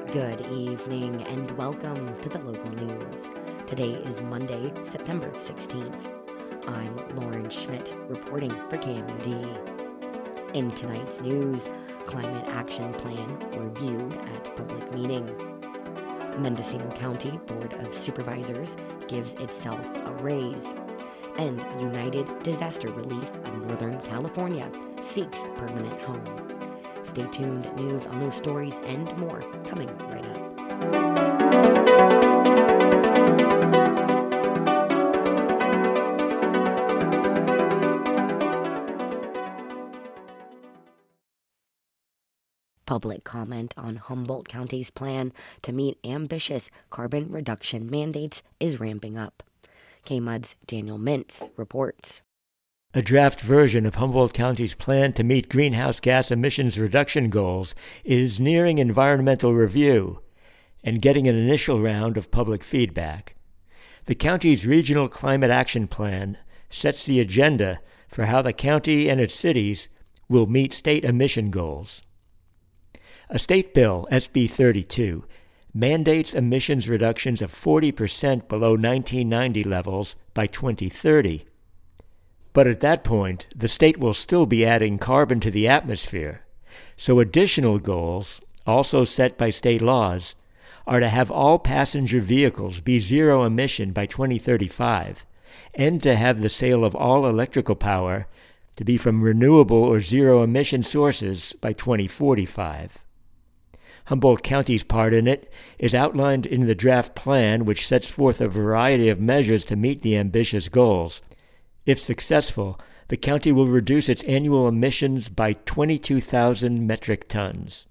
Good evening and welcome to the local news. Today is Monday, September 16th. I'm Lauren Schmidt reporting for KMUD. In tonight's news, Climate Action Plan reviewed at public meeting. Mendocino County Board of Supervisors gives itself a raise. And United Disaster Relief of Northern California seeks permanent home. Stay tuned. News on those stories and more coming right up. Public comment on Humboldt County's plan to meet ambitious carbon reduction mandates is ramping up. KMUD's Daniel Mintz reports. A draft version of Humboldt County's plan to meet greenhouse gas emissions reduction goals is nearing environmental review and getting an initial round of public feedback. The county's Regional Climate Action Plan sets the agenda for how the county and its cities will meet state emission goals. A state bill, SB 32, mandates emissions reductions of 40% below 1990 levels by 2030. But at that point, the state will still be adding carbon to the atmosphere, so additional goals, also set by state laws, are to have all passenger vehicles be zero emission by 2035, and to have the sale of all electrical power to be from renewable or zero emission sources by 2045. Humboldt County's part in it is outlined in the draft plan, which sets forth a variety of measures to meet the ambitious goals. If successful, the county will reduce its annual emissions by 22,000 metric tons.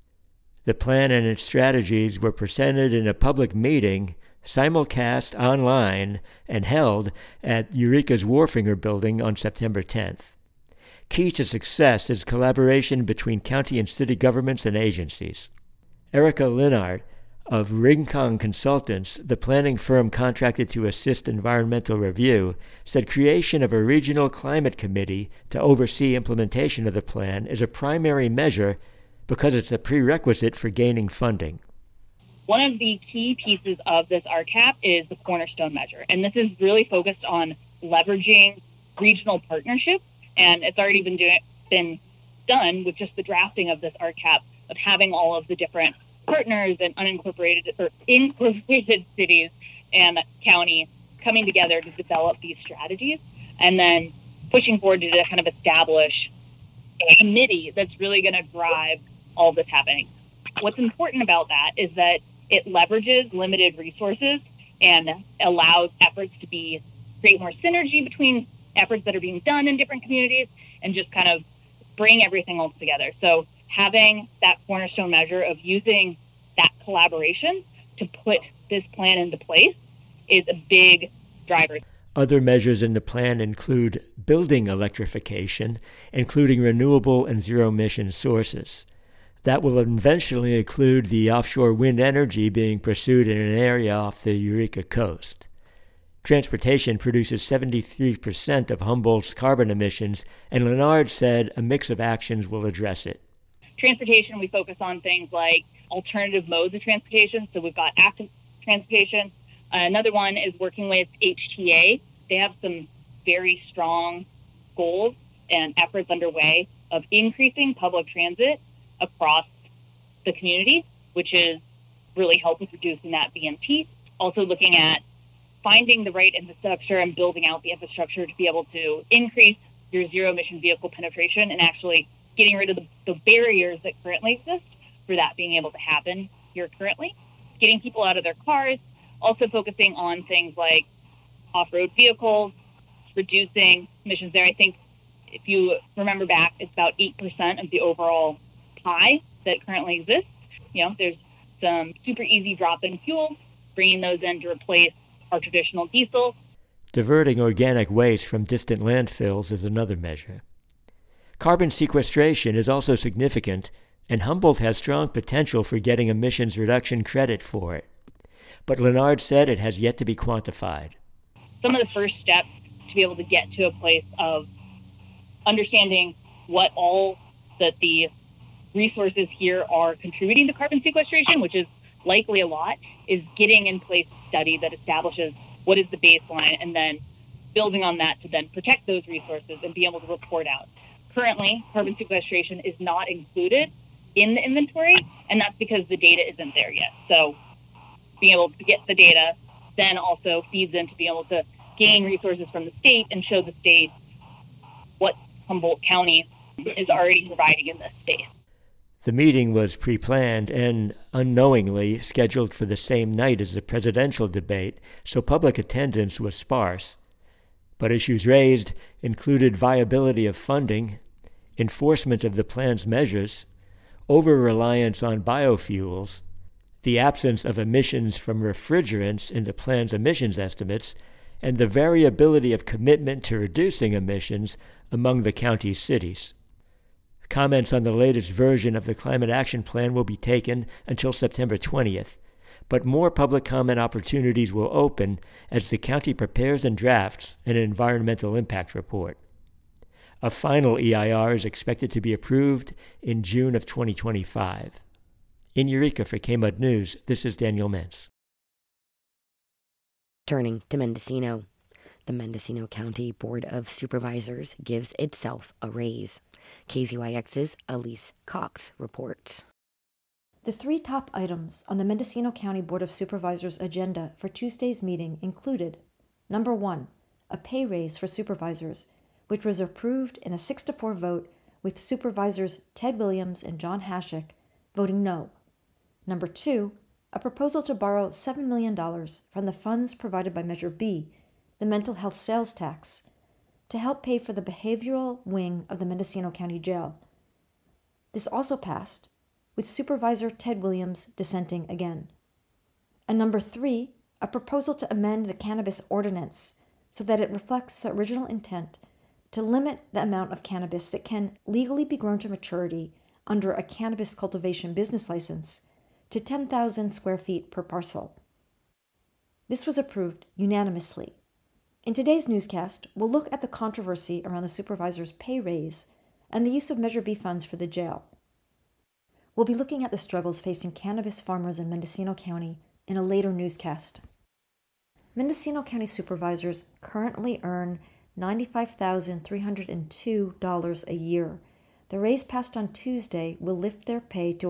The plan and its strategies were presented in a public meeting, simulcast online, and held at Eureka's Wharfinger Building on September 10th. Key to success is collaboration between county and city governments and agencies. Erica Linard of Rincon Consultants, the planning firm contracted to assist environmental review, said creation of a regional climate committee to oversee implementation of the plan is a primary measure because it's a prerequisite for gaining funding. One of the key pieces of this RCAP is the cornerstone measure, and this is really focused on leveraging regional partnerships, and it's already been done with just the drafting of this RCAP, of having all of the different partners and unincorporated or incorporated cities and county coming together to develop these strategies, and then pushing forward to kind of establish a committee that's really going to drive all this happening. What's important about that is that it leverages limited resources and allows efforts to create more synergy between efforts that are being done in different communities and just kind of bring everything all together. So having that cornerstone measure of using that collaboration to put this plan into place is a big driver. Other measures in the plan include building electrification, including renewable and zero-emission sources. That will eventually include the offshore wind energy being pursued in an area off the Eureka coast. Transportation produces 73% of Humboldt's carbon emissions, and Linard said a mix of actions will address it. Transportation, we focus on things like alternative modes of transportation. So we've got active transportation. Another one is working with HTA. They have some very strong goals and efforts underway of increasing public transit across the community, which is really help with reducing that VMT. Also looking at finding the right infrastructure and building out the infrastructure to be able to increase your zero-emission vehicle penetration and actually getting rid of the barriers that currently exist for that being able to happen here currently. Getting people out of their cars, also focusing on things like off-road vehicles, reducing emissions there. I think if you remember back, it's about 8% of the overall pie that currently exists. There's some super easy drop-in fuels, bringing those in to replace our traditional diesel. Diverting organic waste from distant landfills is another measure. Carbon sequestration is also significant, and Humboldt has strong potential for getting emissions reduction credit for it. But Linard said it has yet to be quantified. Some of the first steps to be able to get to a place of understanding what all that the resources here are contributing to carbon sequestration, which is likely a lot, is getting in place a study that establishes what is the baseline and then building on that to then protect those resources and be able to report out. Currently, carbon sequestration is not included in the inventory, and that's because the data isn't there yet. So being able to get the data then also feeds into being able to gain resources from the state and show the state what Humboldt County is already providing in this space. The meeting was pre-planned and unknowingly scheduled for the same night as the presidential debate, so public attendance was sparse. But issues raised included viability of funding, enforcement of the plan's measures, over-reliance on biofuels, the absence of emissions from refrigerants in the plan's emissions estimates, and the variability of commitment to reducing emissions among the county's cities. Comments on the latest version of the Climate Action Plan will be taken until September 20th, but more public comment opportunities will open as the county prepares and drafts an environmental impact report. A final EIR is expected to be approved in June of 2025. In Eureka for KMUD News, this is Daniel Mentz. Turning to Mendocino. The Mendocino County Board of Supervisors gives itself a raise. KZYX's Elise Cox reports. The three top items on the Mendocino County Board of Supervisors agenda for Tuesday's meeting included: number 1, a pay raise for supervisors, which was approved in a 6-4 vote with Supervisors Ted Williams and John Hashik voting no. Number 2, a proposal to borrow $7 million from the funds provided by Measure B, the mental health sales tax, to help pay for the behavioral wing of the Mendocino County Jail. This also passed, with Supervisor Ted Williams dissenting again. And number 3, a proposal to amend the cannabis ordinance so that it reflects the original intent to limit the amount of cannabis that can legally be grown to maturity under a cannabis cultivation business license to 10,000 square feet per parcel. This was approved unanimously. In today's newscast, we'll look at the controversy around the supervisor's pay raise and the use of Measure B funds for the jail. We'll be looking at the struggles facing cannabis farmers in Mendocino County in a later newscast. Mendocino County supervisors currently earn $95,302 a year. The raise passed on Tuesday will lift their pay to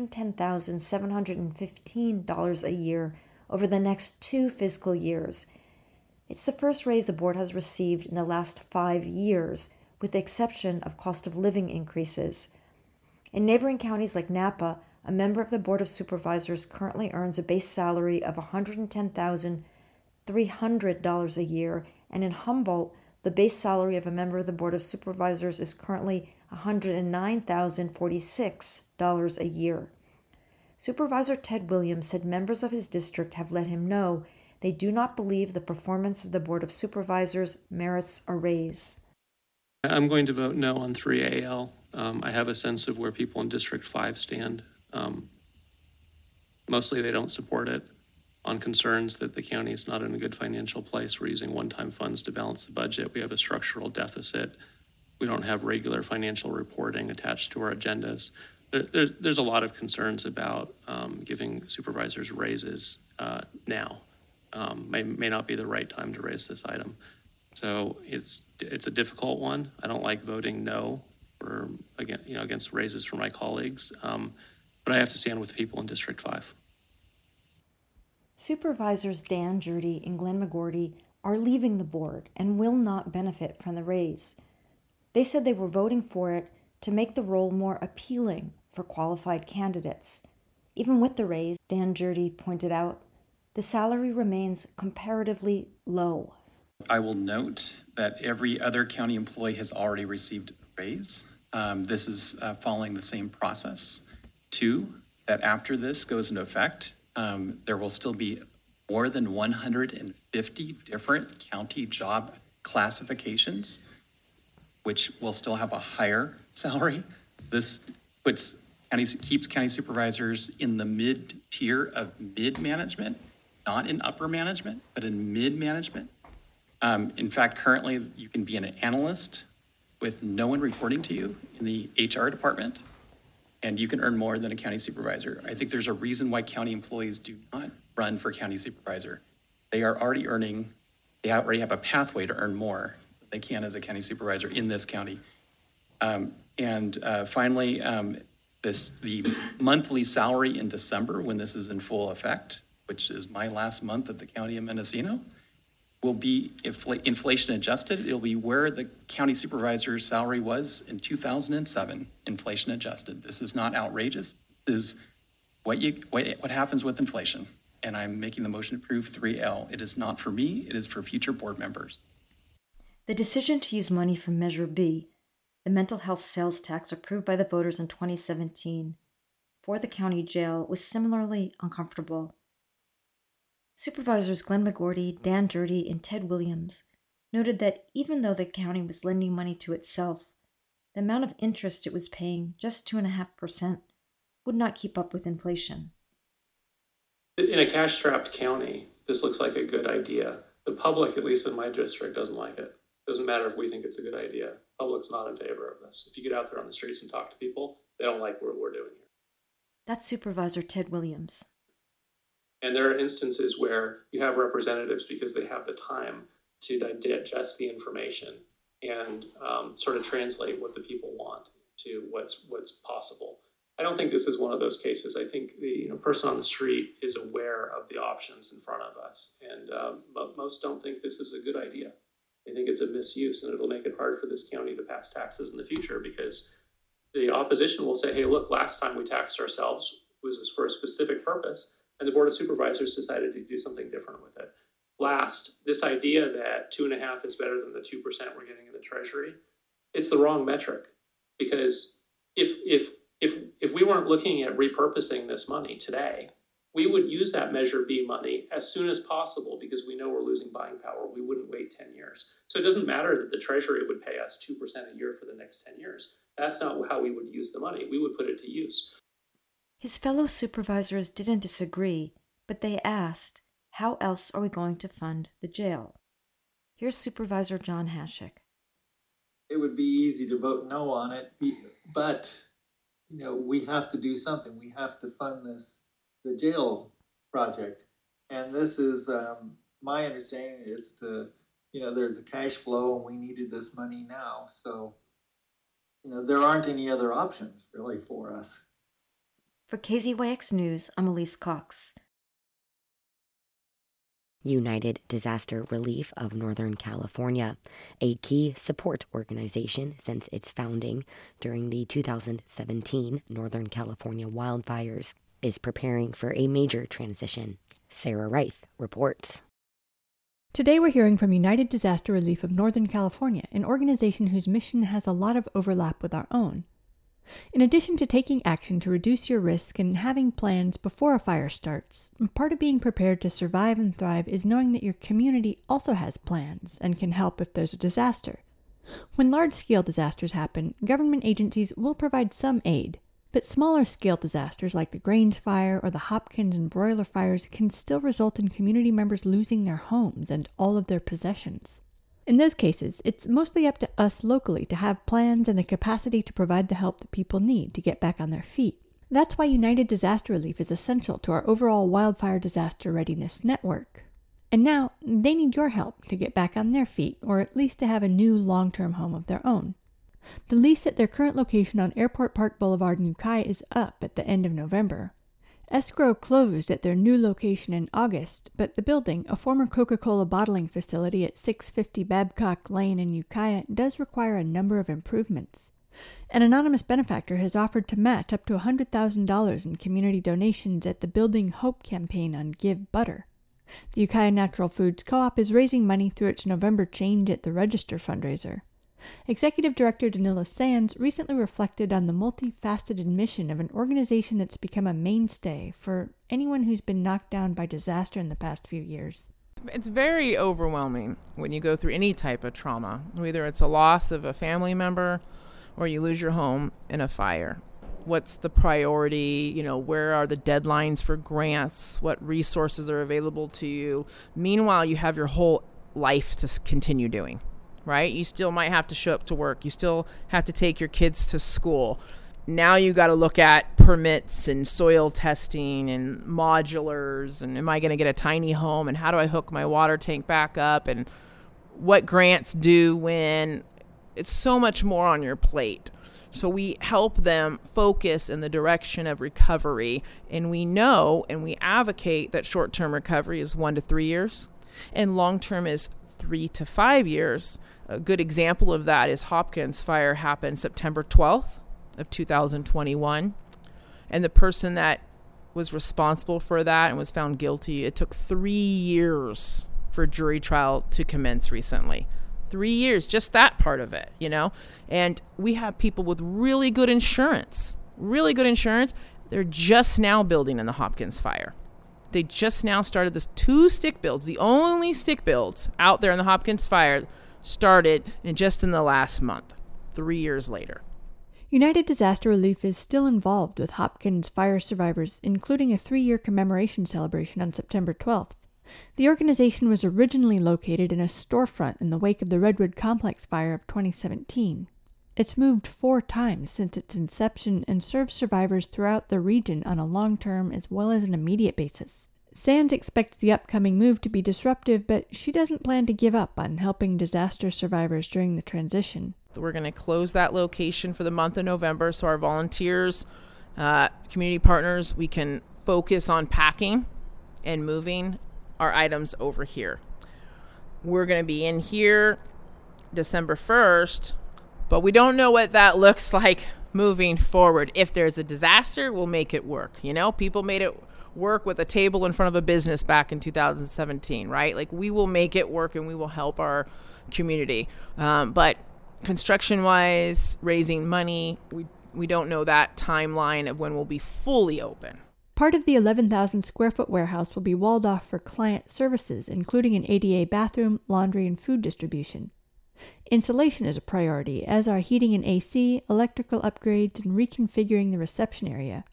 $110,715 a year over the next 2 fiscal years. It's the first raise the board has received in the last 5 years, with the exception of cost of living increases. In neighboring counties like Napa, a member of the Board of Supervisors currently earns a base salary of $110,300 a year, and in Humboldt, the base salary of a member of the Board of Supervisors is currently $109,046 a year. Supervisor Ted Williams said members of his district have let him know they do not believe the performance of the Board of Supervisors merits a raise. I'm going to vote no on 3AL. I have a sense of where people in District 5 stand. Mostly they don't support it on concerns that the county is not in a good financial place. We're using one-time funds to balance the budget. We have a structural deficit. We don't have regular financial reporting attached to our agendas. There's a lot of concerns about giving supervisors raises now. May not be the right time to raise this item. So it's a difficult one. I don't like voting no or against raises for my colleagues, but I have to stand with people in District 5. Supervisors Dan Jurdy and Glenn McGordy are leaving the board and will not benefit from the raise. They said they were voting for it to make the role more appealing for qualified candidates. Even with the raise, Dan Jurdy pointed out, the salary remains comparatively low. I will note that every other county employee has already received a raise. This is following the same process. 2, that after this goes into effect, there will still be more than 150 different county job classifications, which will still have a higher salary. This keeps county supervisors in the mid-tier of mid-management, not in upper management, but in mid-management. In fact, currently you can be an analyst with no one reporting to you in the HR department, and you can earn more than a county supervisor. I think there's a reason why county employees do not run for county supervisor. They already have a pathway to earn more than they can as a county supervisor in this county. Finally, the monthly salary in December, when this is in full effect, which is my last month at the County of Mendocino, will be inflation adjusted. It'll be where the county supervisor's salary was in 2007, inflation adjusted. This is not outrageous. This is what happens with inflation. And I'm making the motion to approve 3L. It is not for me, it is for future board members. The decision to use money from Measure B, the mental health sales tax approved by the voters in 2017, for the county jail was similarly uncomfortable. Supervisors Glenn McGorty, Dan Jurdy, and Ted Williams noted that even though the county was lending money to itself, the amount of interest it was paying, just 2.5%, would not keep up with inflation. In a cash-strapped county, this looks like a good idea. The public, at least in my district, doesn't like it. Doesn't matter if we think it's a good idea. Public's not in favor of this. If you get out there on the streets and talk to people, they don't like what we're doing here. That's Supervisor Ted Williams. And there are instances where you have representatives because they have the time to digest the information and sort of translate what the people want to what's possible. I don't think this is one of those cases. I think the person on the street is aware of the options in front of us, and most don't think this is a good idea. They think it's a misuse, and it'll make it hard for this county to pass taxes in the future because the opposition will say, hey, look, last time we taxed ourselves was for a specific purpose, and the Board of Supervisors decided to do something different with it. Last, this idea that 2.5% is better than the 2% we're getting in the Treasury, it's the wrong metric, because if we weren't looking at repurposing this money today, we would use that Measure B money as soon as possible because we know we're losing buying power. We wouldn't wait 10 years. So it doesn't matter that the Treasury would pay us 2% a year for the next 10 years. That's not how we would use the money. We would put it to use. His fellow supervisors didn't disagree, but they asked, how else are we going to fund the jail? Here's Supervisor John Hashik. It would be easy to vote no on it, but we have to do something. We have to fund the jail project. And this is, my understanding is there's a cash flow and we needed this money now. So, there aren't any other options really for us. For KZYX News, I'm Elise Cox. United Disaster Relief of Northern California, a key support organization since its founding during the 2017 Northern California wildfires, is preparing for a major transition. Sarah Reith reports. Today we're hearing from United Disaster Relief of Northern California, an organization whose mission has a lot of overlap with our own. In addition to taking action to reduce your risk and having plans before a fire starts, part of being prepared to survive and thrive is knowing that your community also has plans and can help if there's a disaster. When large-scale disasters happen, government agencies will provide some aid, but smaller-scale disasters like the Grange Fire or the Hopkins and Broiler fires can still result in community members losing their homes and all of their possessions. In those cases, it's mostly up to us locally to have plans and the capacity to provide the help that people need to get back on their feet. That's why United Disaster Relief is essential to our overall wildfire disaster readiness network. And now, they need your help to get back on their feet, or at least to have a new long-term home of their own. The lease at their current location on Airport Park Boulevard in Ukiah is up at the end of November. Escrow closed at their new location in August, but the building, a former Coca-Cola bottling facility at 650 Babcock Lane in Ukiah, does require a number of improvements. An anonymous benefactor has offered to match up to $100,000 in community donations at the Building Hope campaign on Give Butter. The Ukiah Natural Foods Co-op is raising money through its November Change at the Register fundraiser. Executive Director Danila Sands recently reflected on the multifaceted mission of an organization that's become a mainstay for anyone who's been knocked down by disaster in the past few years. It's very overwhelming when you go through any type of trauma, whether it's a loss of a family member or you lose your home in a fire. What's the priority? Where are the deadlines for grants? What resources are available to you? Meanwhile, you have your whole life to continue doing. Right? You still might have to show up to work. You still have to take your kids to school. now you got to look at permits and soil testing and modulars, and am I going to get a tiny home, and how do I hook my water tank back up, and what grants do when. It's so much more on your plate. So we help them focus in the direction of recovery, and we know and we advocate that short-term recovery is 1 to 3 years and long-term is 3 to 5 years. A good example of that is Hopkins fire happened September 12th of 2021. And the person that was responsible for that and was found guilty, it took 3 years for jury trial to commence recently. 3 years, just that part of it, you know? And we have people with really good insurance. They're just now building in the Hopkins fire. They just now started this 2 stick builds. The only stick builds out there in the Hopkins fire started in the last month, 3 years later. United Disaster Relief is still involved with Hopkins fire survivors, including a 3-year commemoration celebration on September 12th. The organization was originally located in a storefront in the wake of the Redwood Complex fire of 2017. It's moved 4 times since its inception and serves survivors throughout the region on a long-term as well as an immediate basis. Sands expects the upcoming move to be disruptive, but she doesn't plan to give up on helping disaster survivors during the transition. We're going to close that location for the month of November so our volunteers, community partners, we can focus on packing and moving our items over here. We're going to be in here December 1st, but we don't know what that looks like moving forward. If there's a disaster, we'll make it work. You know, people made it work with a table in front of a business back in 2017, right? Like, we will make it work and we will help our community. But construction-wise, raising money, we don't know that timeline of when we'll be fully open. Part of the 11,000 square foot warehouse will be walled off for client services, including an ADA bathroom, laundry, and food distribution. Insulation is a priority, as are heating and AC, electrical upgrades, and reconfiguring the reception area.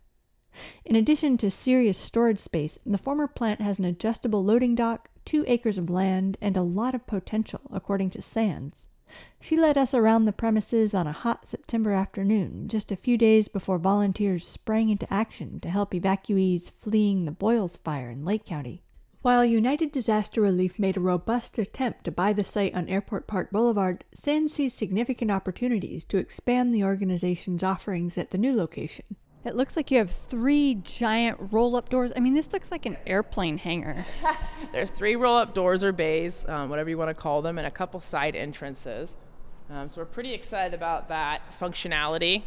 In addition to serious storage space, the former plant has an adjustable loading dock, 2 acres of land, and a lot of potential, according to Sands. She led us around the premises on a hot September afternoon, just a few days before volunteers sprang into action to help evacuees fleeing the Boyles fire in Lake County. While United Disaster Relief made a robust attempt to buy the site on Airport Park Boulevard, Sands sees significant opportunities to expand the organization's offerings at the new location. It looks like you have 3 giant roll-up doors. I mean, this looks like an airplane hangar. There's 3 roll-up doors or bays, whatever you want to call them, and a couple side entrances. So we're pretty excited about that functionality.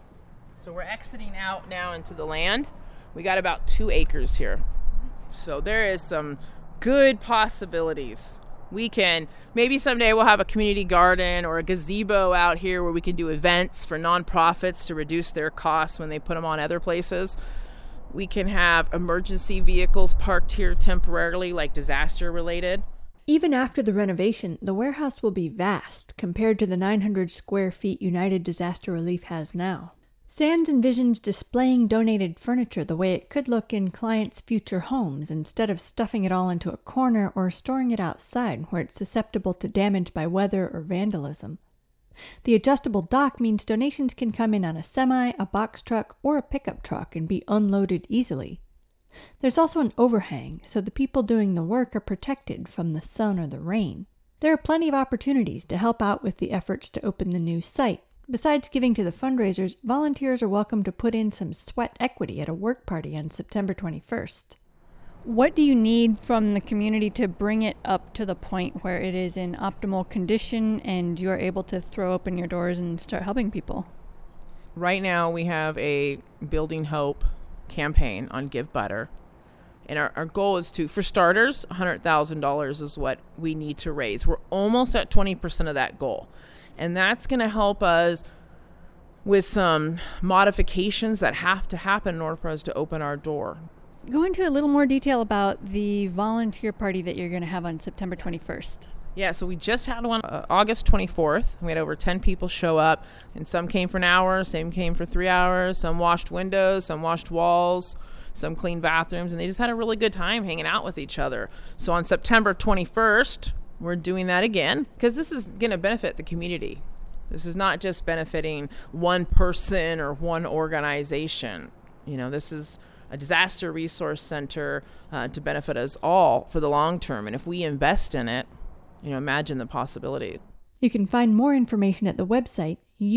So we're exiting out now into the land. We got about 2 acres here. So there is some good possibilities. Maybe someday we'll have a community garden or a gazebo out here where we can do events for nonprofits to reduce their costs when they put them on other places. We can have emergency vehicles parked here temporarily, like disaster related. Even after the renovation, the warehouse will be vast compared to the 900 square feet United Disaster Relief has now. Sands envisions displaying donated furniture the way it could look in clients' future homes instead of stuffing it all into a corner or storing it outside where it's susceptible to damage by weather or vandalism. The adjustable dock means donations can come in on a semi, a box truck, or a pickup truck and be unloaded easily. There's also an overhang, so the people doing the work are protected from the sun or the rain. There are plenty of opportunities to help out with the efforts to open the new site. Besides giving to the fundraisers, volunteers are welcome to put in some sweat equity at a work party on September 21st. What do you need from the community to bring it up to the point where it is in optimal condition and you're able to throw open your doors and start helping people? Right now we have a Building Hope campaign on Give Butter. And our goal is for starters, $100,000 is what we need to raise. We're almost at 20% of that goal. And that's going to help us with some modifications that have to happen in order for us to open our door. Go into a little more detail about the volunteer party that you're going to have on September 21st. Yeah, so we just had one August 24th. We had over 10 people show up, and some came for an hour, some came for 3 hours, some washed windows, some washed walls, some cleaned bathrooms, and they just had a really good time hanging out with each other. So on September 21st, we're doing that again because this is going to benefit the community. This is not just benefiting one person or one organization. This is a disaster resource center to benefit us all for the long term. And if we invest in it, imagine the possibility. You can find more information at the website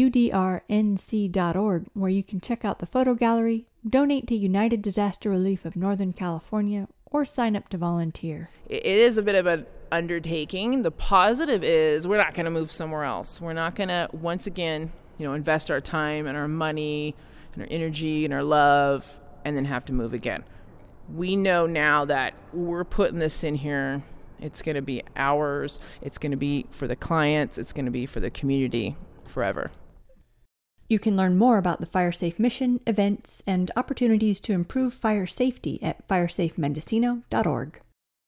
udrnc.org, where you can check out the photo gallery, donate to United Disaster Relief of Northern California, or sign up to volunteer. It is a bit of an undertaking. The positive is we're not going to move somewhere else. We're not going to, once again, invest our time and our money and our energy and our love and then have to move again. We know now that we're putting this in here. It's going to be ours. It's going to be for the clients. It's going to be for the community forever. You can learn more about the FireSafe mission, events, and opportunities to improve fire safety at firesafemendocino.org.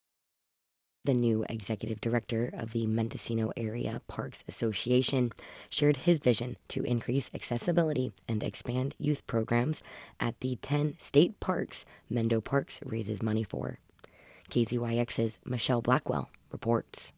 The new executive director of the Mendocino Area Parks Association shared his vision to increase accessibility and expand youth programs at the 10 state parks Mendo Parks raises money for. KZYX's Michelle Blackwell reports.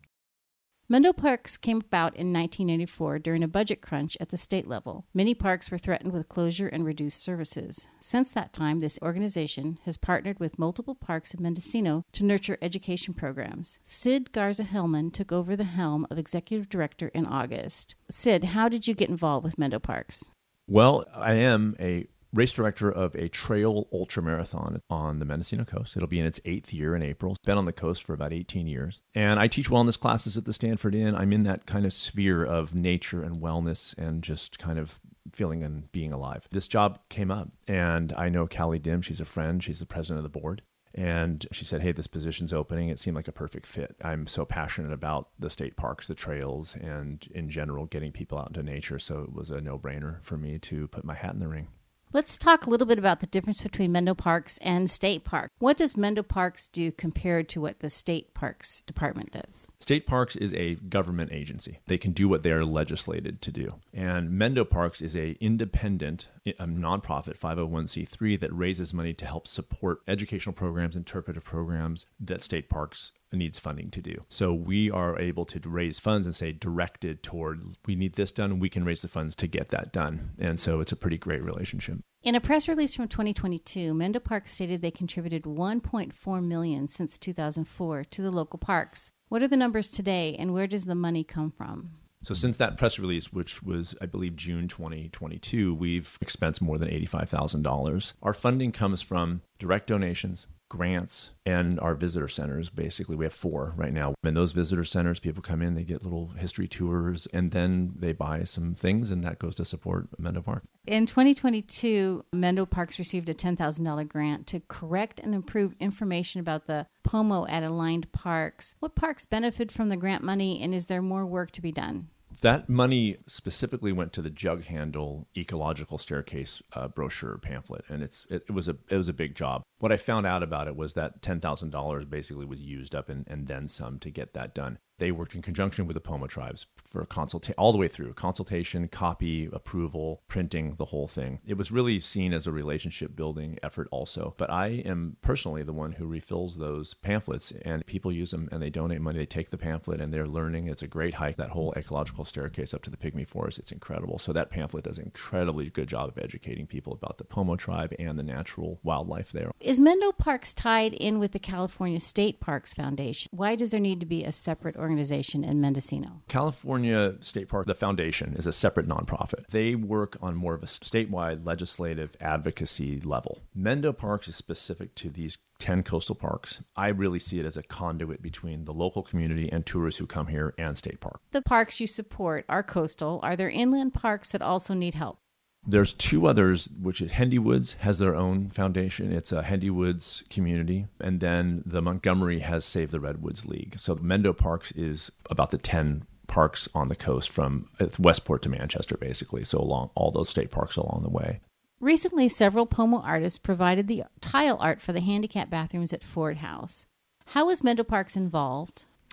Mendo Parks came about in 1984 during a budget crunch at the state level. Many parks were threatened with closure and reduced services. Since that time, this organization has partnered with multiple parks in Mendocino to nurture education programs. Sid Garza-Hellman took over the helm of executive director in August. Sid, how did you get involved with Mendo Parks? Well, I am a race director of a trail ultramarathon on the Mendocino coast. It'll be in its 8th year in April. Been on the coast for about 18 years. And I teach wellness classes at the Stanford Inn. I'm in that kind of sphere of nature and wellness and just kind of feeling and being alive. This job came up, and I know Callie Dim. She's a friend. She's the president of the board. And she said, hey, this position's opening. It seemed like a perfect fit. I'm so passionate about the state parks, the trails, and in general, getting people out into nature. So it was a no-brainer for me to put my hat in the ring. Let's talk a little bit about the difference between Mendo Parks and State Park. What does Mendo Parks do compared to what the State Parks Department does? State Parks is a government agency. They can do what they are legislated to do. And Mendo Parks is a independent, a nonprofit 501c3 that raises money to help support educational programs, interpretive programs that State Parks needs funding to do. So we are able to raise funds and say directed toward, we need this done, we can raise the funds to get that done. And so it's a pretty great relationship. In a press release from 2022, Mendo Parks stated they contributed $1.4 million since 2004 to the local parks. What are the numbers today, and where does the money come from? So since that press release, which was, I believe, June 2022, we've expensed more than $85,000. Our funding comes from direct donations, grants, and our visitor centers. Basically, we have 4 right now. In those visitor centers, people come in, they get little history tours, and then they buy some things, and that goes to support Mendo Park. In 2022, Mendo Parks received a $10,000 grant to correct and improve information about the POMO at aligned parks. What parks benefit from the grant money, and is there more work to be done? That money specifically went to the Jug Handle Ecological Staircase brochure pamphlet, and it was a big job. What I found out about it was that $10,000 basically was used up and then some to get that done. They worked in conjunction with the Pomo tribes for all the way through consultation, copy, approval, printing, the whole thing. It was really seen as a relationship building effort also. But I am personally the one who refills those pamphlets, and people use them and they donate money. They take the pamphlet and they're learning. It's a great hike, that whole ecological staircase up to the Pygmy Forest. It's incredible. So that pamphlet does an incredibly good job of educating people about the Pomo tribe and the natural wildlife there. Is Mendo Parks tied in with the California State Parks Foundation? Why does there need to be a separate organization in Mendocino? California State Park, the foundation, is a separate nonprofit. They work on more of a statewide legislative advocacy level. Mendo Parks is specific to these 10 coastal parks. I really see it as a conduit between the local community and tourists who come here and State Park. The parks you support are coastal. Are there inland parks that also need help? There's 2 others, which is Hendy Woods has their own foundation. It's a Hendy Woods community. And then the Montgomery has Save the Redwoods League. So Mendo Parks is about the 10 parks on the coast from Westport to Manchester, basically. So along all those state parks along the way. Recently, several Pomo artists provided the tile art for the handicap bathrooms at Ford House. How is Mendo Parks involved?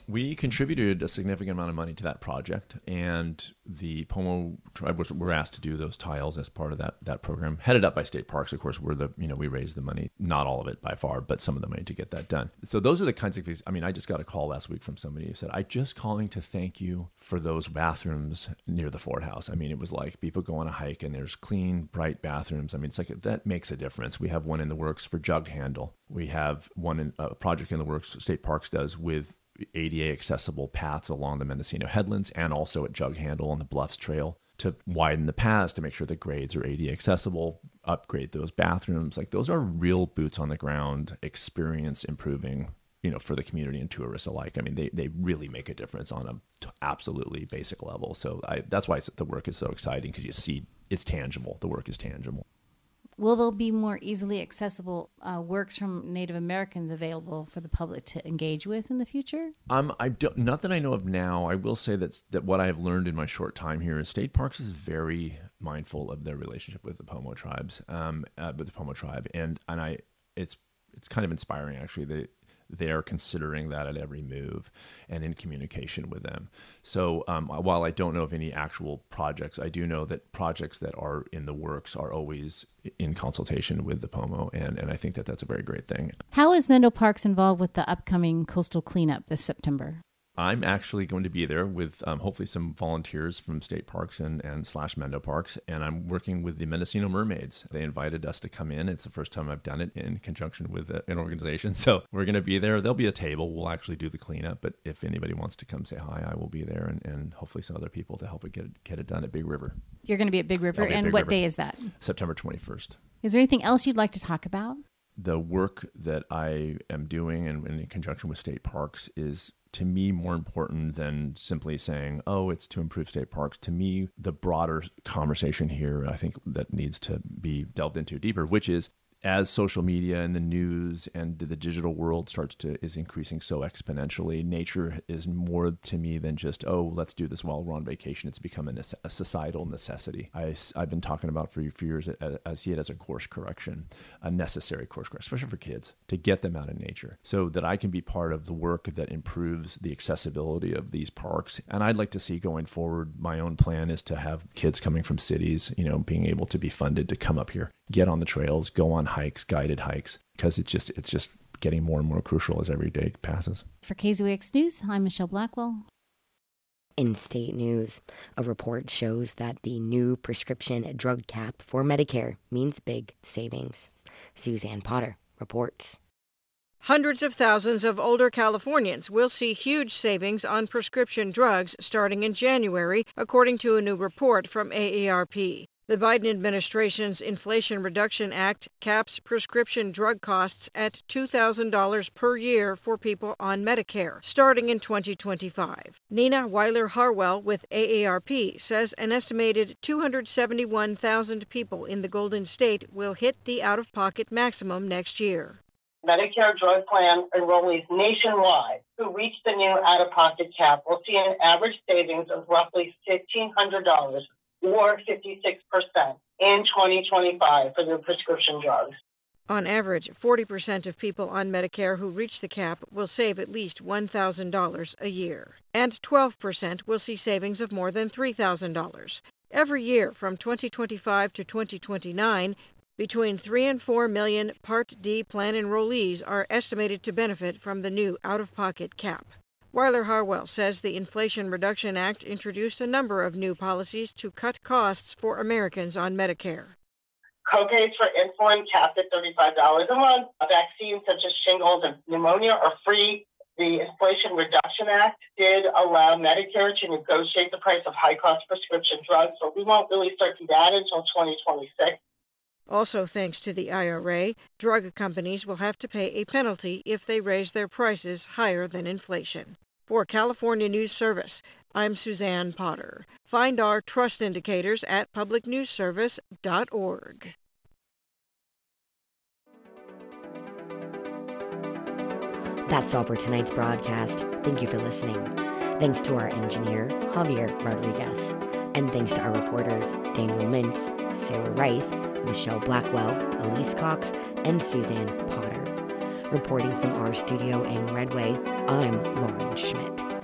We contributed a significant amount of money to that project, and the Pomo tribe were asked to do those tiles as part of that program, headed up by State Parks. Of course, we raised the money, not all of it by far, but some of the money to get that done. So those are the kinds of things. I mean, I just got a call last week from somebody who said, "I'm just calling to thank you for those bathrooms near the Ford House." I mean, it was like people go on a hike and there's clean, bright bathrooms. I mean, it's like that makes a difference. We have one in the works for Jug Handle. We have a project in the works State Parks does with ADA accessible paths along the Mendocino Headlands and also at Jug Handle on the Bluffs Trail to widen the paths to make sure the grades are ADA accessible, upgrade those bathrooms. Like, those are real boots on the ground, experience improving, for the community and tourists alike. I mean, they really make a difference on a absolutely basic level. So that's why the work is so exciting, because you see it's tangible. The work is tangible. Will there be more easily accessible works from Native Americans available for the public to engage with in the future? Not that I know of now. I will say that what I have learned in my short time here is State Parks is very mindful of their relationship with the Pomo tribes, with the Pomo tribe, and it's kind of inspiring actually. They are considering that at every move and in communication with them. So while I don't know of any actual projects, I do know that projects that are in the works are always in consultation with the Pomo, and I think that that's a very great thing. How is Menlo Parks involved with the upcoming coastal cleanup this September? I'm actually going to be there with hopefully some volunteers from State Parks and / Menlo Parks, and I'm working with the Mendocino Mermaids. They invited us to come in. It's the first time I've done it in conjunction with an organization. So we're going to be there. There'll be a table. We'll actually do the cleanup, but if anybody wants to come say hi, I will be there, and hopefully some other people to help get it done at Big River. You're going to be at Big River, and what day is that? September 21st. Is there anything else you'd like to talk about? The work that I am doing and in conjunction with State Parks is, to me, more important than simply saying, oh, it's to improve state parks. To me, the broader conversation here, I think, that needs to be delved into deeper, which is, as social media and the news and the digital world is increasing so exponentially, nature is more to me than just, oh, let's do this while we're on vacation. It's become a societal necessity. I've been talking about for years, I see it as a course correction, a necessary course correction, especially for kids, to get them out in nature so that I can be part of the work that improves the accessibility of these parks. And I'd like to see going forward, my own plan is to have kids coming from cities, being able to be funded to come up here, get on the trails, go on hikes, guided hikes, because it's just getting more and more crucial as every day passes. For KZUX News, I'm Michelle Blackwell. In state news, a report shows that the new prescription drug cap for Medicare means big savings. Suzanne Potter reports. Hundreds of thousands of older Californians will see huge savings on prescription drugs starting in January, according to a new report from AARP. The Biden administration's Inflation Reduction Act caps prescription drug costs at $2,000 per year for people on Medicare, starting in 2025. Nina Weiler-Harwell with AARP says an estimated 271,000 people in the Golden State will hit the out-of-pocket maximum next year. Medicare drug plan enrollees nationwide who reach the new out-of-pocket cap will see an average savings of roughly $1,500 or 56% in 2025 for their prescription drugs. On average, 40% of people on Medicare who reach the cap will save at least $1,000 a year, and 12% will see savings of more than $3,000. Every year from 2025 to 2029, between 3 and 4 million Part D plan enrollees are estimated to benefit from the new out-of-pocket cap. Weiler-Harwell says the Inflation Reduction Act introduced a number of new policies to cut costs for Americans on Medicare. Copays for insulin capped at $35 a month. Vaccines such as shingles and pneumonia are free. The Inflation Reduction Act did allow Medicare to negotiate the price of high-cost prescription drugs, so we won't really start to do that until 2026. Also, thanks to the IRA, drug companies will have to pay a penalty if they raise their prices higher than inflation. For California News Service, I'm Suzanne Potter. Find our trust indicators at publicnewsservice.org. That's all for tonight's broadcast. Thank you for listening. Thanks to our engineer, Javier Rodriguez. And thanks to our reporters, Daniel Mintz, Sarah Reith, Michelle Blackwell, Elise Cox, and Suzanne Potter. Reporting from our studio in Redway, I'm Lauren Schmidt.